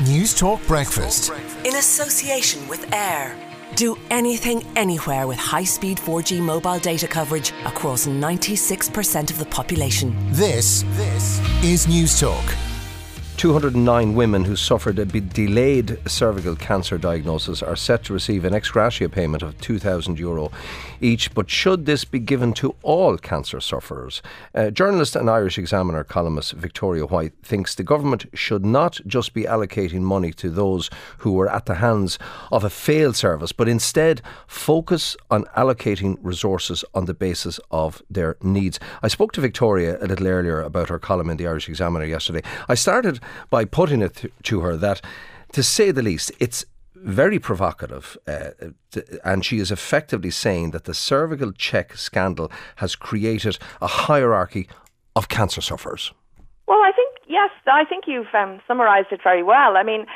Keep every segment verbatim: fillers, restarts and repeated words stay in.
News Talk Breakfast. In association with Air. Do anything, anywhere with high-speed four G mobile data coverage across ninety-six percent of the population. This, this is News Talk. two hundred nine women who suffered a delayed cervical cancer diagnosis are set to receive an ex gratia payment of two thousand euro each. But should this be given to all cancer sufferers? Uh, journalist and Irish Examiner columnist Victoria White thinks the government should not just be allocating money to those who were at the hands of a failed service, but instead focus on allocating resources on the basis of their needs. I spoke to Victoria a little earlier about her column in the Irish Examiner yesterday. I started by putting it th- to her that, to say the least, it's very provocative, uh, th- and she is effectively saying that the cervical check scandal has created a hierarchy of cancer sufferers. Well, I think, yes, I think you've um, summarised it very well. I mean,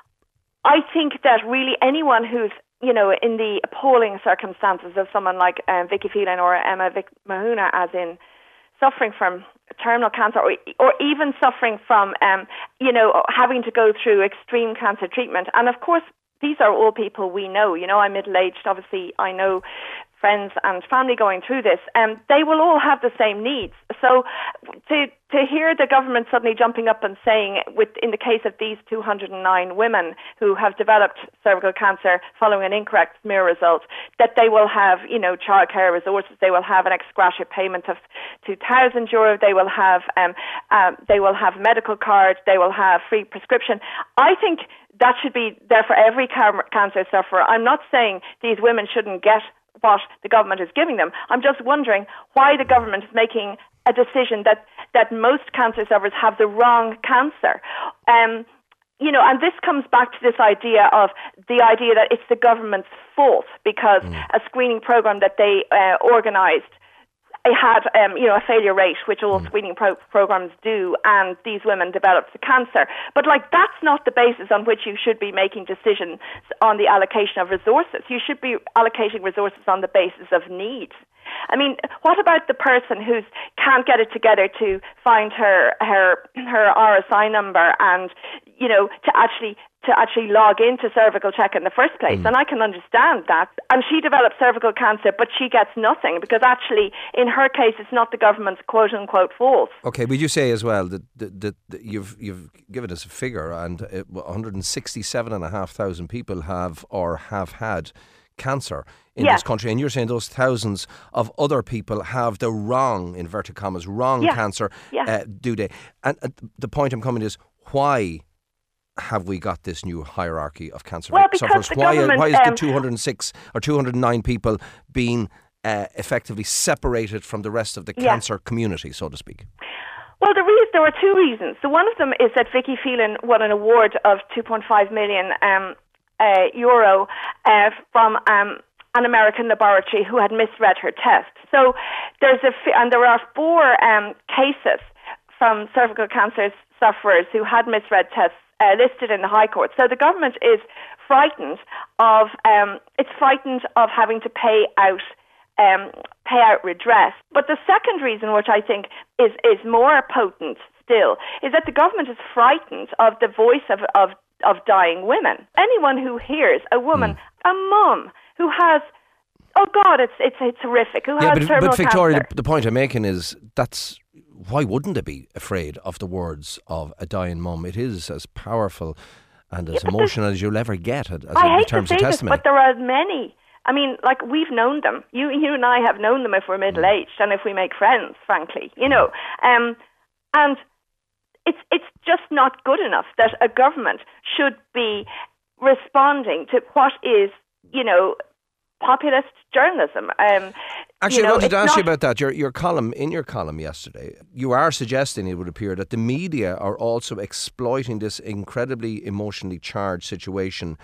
I think that really anyone who's, you know, in the appalling circumstances of someone like um, Vicky Phelan or Emma Vic Mahuna, as in suffering from terminal cancer, or, or even suffering from, um, you know, having to go through extreme cancer treatment. And of course, these are all people we know. You know, I'm middle-aged. Obviously, I know friends and family going through this. Um, they will all have the same needs. So to to hear the government suddenly jumping up and saying, with in the case of these two hundred nine women who have developed cervical cancer following an incorrect smear result, that they will have, you know, childcare resources, they will have an ex gratia payment of two thousand euro, they will have um, um, they will have medical cards, they will have free prescription. I think that should be there for every cancer sufferer. I'm not saying these women shouldn't get what the government is giving them. I'm just wondering why the government is making a decision that, that most cancer sufferers have the wrong cancer. Um, you know, and this comes back to this idea of the idea that it's the government's fault because mm. a screening program that they uh, organised, it had, um, you know, a failure rate, which all mm. screening pro- programs do, and these women developed the cancer. But, like, that's not the basis on which you should be making decisions on the allocation of resources. You should be allocating resources on the basis of need. I mean, what about the person who can't get it together to find her her her R S I number and, you know, to actually to actually log into cervical check in the first place? Mm. And I can understand that. And she developed cervical cancer, but she gets nothing because actually, in her case, it's not the government's quote-unquote fault. Okay, would you say as well that, that, that, that you've you've given us a figure, and uh, one hundred sixty-seven thousand five hundred people have or have had cancer in yes. this country, and you're saying those thousands of other people have the wrong, inverted commas, wrong yeah. cancer, yeah. Uh, do they? And uh, the point I'm coming is, why have we got this new hierarchy of cancer well, sufferers? The why, government, why is um, the two hundred six or two hundred nine people being uh, effectively separated from the rest of the yeah. cancer community, so to speak? Well, the reason, there were two reasons. So one of them is that Vicky Phelan won an award of two point five million um, uh, euro uh, from um, an American laboratory who had misread her test. So there's a and there are four um, cases from cervical cancer sufferers who had misread tests uh, listed in the High Court. So the government is frightened of um, it's frightened of having to pay out um, pay out redress. But the second reason, which I think is is more potent still, is that the government is frightened of the voice of of, of dying women. Anyone who hears a woman, mm. a mum, who has, oh God, it's it's it's horrific. Who yeah, has but, terminal but Victoria, cancer. The, the point I'm making is that's why wouldn't they be afraid of the words of a dying mum? It is as powerful and as yeah, emotional as you'll ever get as I in hate terms to say of testimony. This, but there are many. I mean, like, we've known them. You you and I have known them if we're middle aged and if we make friends, frankly, you know. Um, and it's it's just not good enough that a government should be responding to what is, you know, populist journalism. Um, Actually, you know, I wanted to ask not... you about that. Your your column, in your column yesterday, you are suggesting, it would appear, that the media are also exploiting this incredibly emotionally charged situation.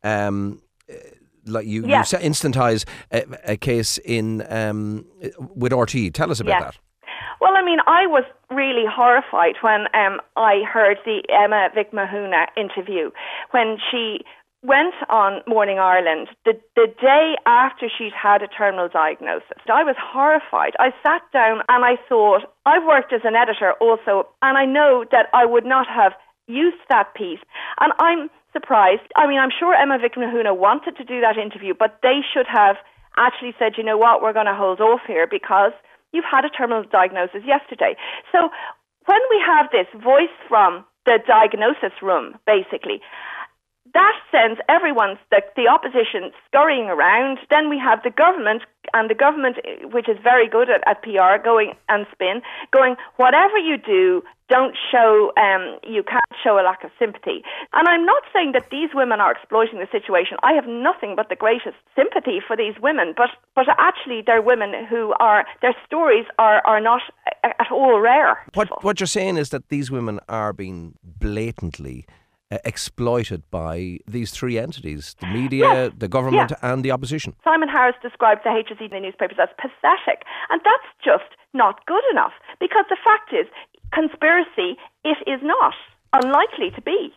Um, like you, yes. you instantize a, a case in um, with R T E. Tell us about yes. that. Well, I mean, I was really horrified when um, I heard the Emma Vic Mahuna interview, when she went on Morning Ireland the, the day after she'd had a terminal diagnosis. I was horrified. I sat down and I thought, I've worked as an editor also, and I know that I would not have used that piece. And I'm surprised. I mean, I'm sure Emma Vicknahuna wanted to do that interview, but they should have actually said, you know what, we're going to hold off here because you've had a terminal diagnosis yesterday. So when we have this voice from the diagnosis room, basically, that sends everyone, the, the opposition, scurrying around. Then we have the government, and the government, which is very good at, at P R, going and spin, going, whatever you do, don't show, um, you can't show a lack of sympathy. And I'm not saying that these women are exploiting the situation. I have nothing but the greatest sympathy for these women, but, but actually they're women who are, their stories are, are not at all rare. What, what you're saying is that these women are being blatantly Uh, exploited by these three entities, the media, yes. the government yeah. and the opposition. Simon Harris described the H S E in the newspapers as pathetic, and that's just not good enough, because the fact is, conspiracy, it is not unlikely to be.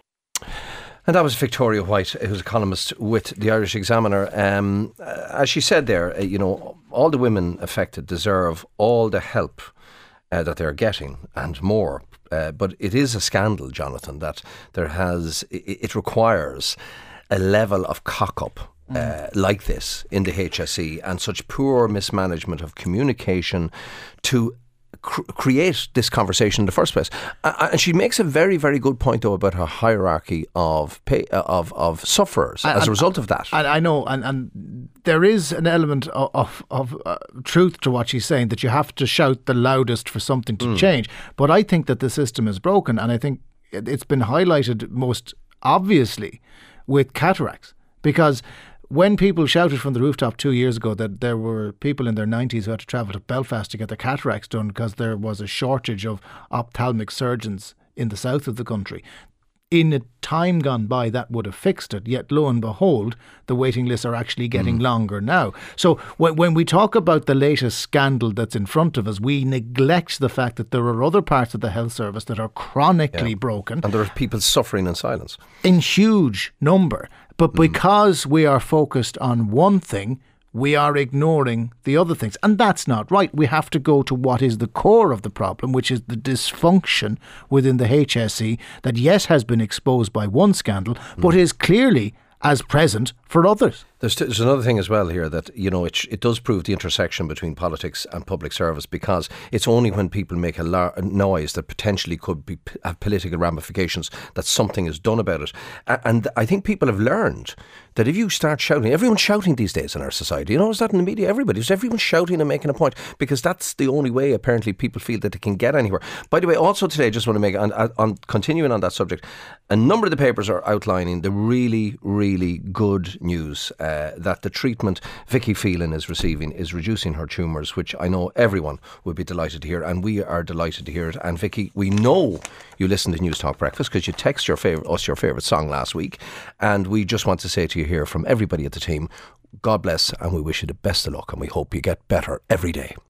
And that was Victoria White, who's a columnist with the Irish Examiner. Um, as she said there, uh, you know, all the women affected deserve all the help uh, that they're getting and more. Uh, but it is a scandal, Jonathan, that there has, it, it requires a level of cock-up uh, mm. like this in the H S E and such poor mismanagement of communication to cr- create this conversation in the first place. Uh, and she makes a very, very good point, though, about her hierarchy of pay, uh, of, of sufferers and, as a result of that. And I know, and, and there is an element of, of, of uh, truth to what she's saying, that you have to shout the loudest for something to mm. change. But I think that the system is broken, and I think it's been highlighted most obviously with cataracts, because when people shouted from the rooftop two years ago that there were people in their nineties who had to travel to Belfast to get their cataracts done because there was a shortage of ophthalmic surgeons in the south of the country, in a time gone by that would have fixed it, yet lo and behold, the waiting lists are actually getting mm. longer now. So when, when we talk about the latest scandal that's in front of us, we neglect the fact that there are other parts of the health service that are chronically yeah. broken. And there are people suffering in silence. In huge number. But because mm. we are focused on one thing, we are ignoring the other things. And that's not right. We have to go to what is the core of the problem, which is the dysfunction within the H S E that, yes, has been exposed by one scandal, mm. but is clearly as present for others. There's, there's another thing as well here that, you know, it, it does prove the intersection between politics and public service, because it's only when people make a, lar- a noise that potentially could be have political ramifications that something is done about it. And I think people have learned that if you start shouting, everyone's shouting these days in our society. You know, is that in the media? Everybody's everyone's shouting and making a point, because that's the only way apparently people feel that they can get anywhere. By the way, also today, I just want to make, on, on continuing on that subject, a number of the papers are outlining the really, really good news uh, that the treatment Vicky Phelan is receiving is reducing her tumours, which I know everyone would be delighted to hear, and we are delighted to hear it. And Vicky, we know you listen to News Talk Breakfast because you text your favourite, us your favourite song last week, and we just want to say to you here from everybody at the team, God bless, and we wish you the best of luck, and we hope you get better every day.